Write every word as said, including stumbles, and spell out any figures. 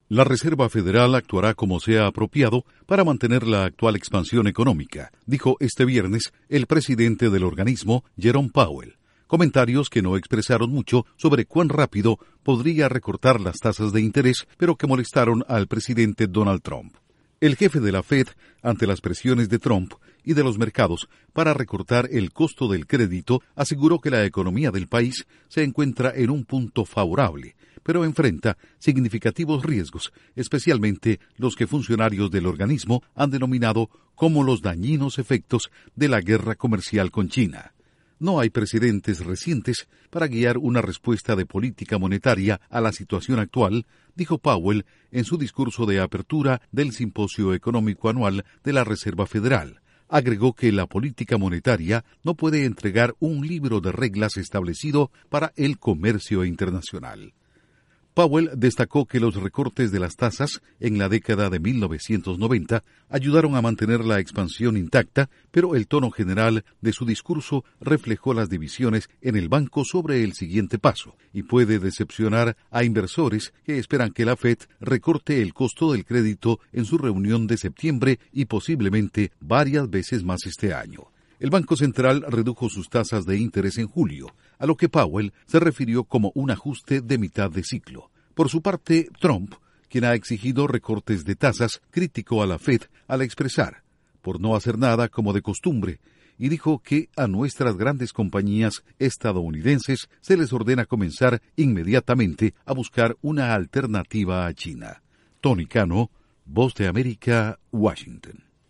La Reserva Federal actuará como sea apropiado para mantener la actual expansión económica, dijo este viernes el presidente del organismo, Jerome Powell. Comentarios que no expresaron mucho sobre cuán rápido podría recortar las tasas de interés, pero que molestaron al presidente Donald Trump. El jefe de la Fed, ante las presiones de Trump y de los mercados para recortar el costo del crédito, aseguró que la economía del país se encuentra en un punto favorable, pero enfrenta significativos riesgos, especialmente los que funcionarios del organismo han denominado como los dañinos efectos de la guerra comercial con China. No hay precedentes recientes para guiar una respuesta de política monetaria a la situación actual, dijo Powell en su discurso de apertura del Simposio Económico Anual de la Reserva Federal. Agregó que la política monetaria no puede entregar un libro de reglas establecido para el comercio internacional. Powell destacó que los recortes de las tasas en la década de mil novecientos noventa ayudaron a mantener la expansión intacta, pero el tono general de su discurso reflejó las divisiones en el banco sobre el siguiente paso y puede decepcionar a inversores que esperan que la Fed recorte el costo del crédito en su reunión de septiembre y posiblemente varias veces más este año. El Banco Central redujo sus tasas de interés en julio, a lo que Powell se refirió como un ajuste de mitad de ciclo. Por su parte, Trump, quien ha exigido recortes de tasas, criticó a la Fed al expresar, por no hacer nada como de costumbre, y dijo que a nuestras grandes compañías estadounidenses se les ordena comenzar inmediatamente a buscar una alternativa a China. Tony Cano, Voz de América, Washington.